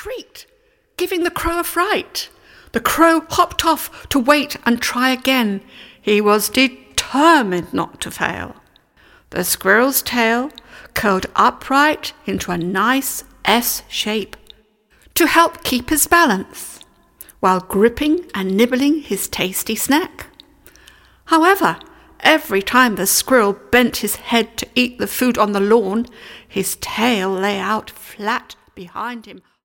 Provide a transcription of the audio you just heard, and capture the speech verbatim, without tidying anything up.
shrieked, giving the crow a fright. The crow hopped off to wait and try again. He was determined not to fail. The squirrel's tail curled upright into a nice S shape to help keep his balance, while gripping and nibbling his tasty snack. However, every time the squirrel bent his head to eat the food on the lawn, his tail lay out flat behind him,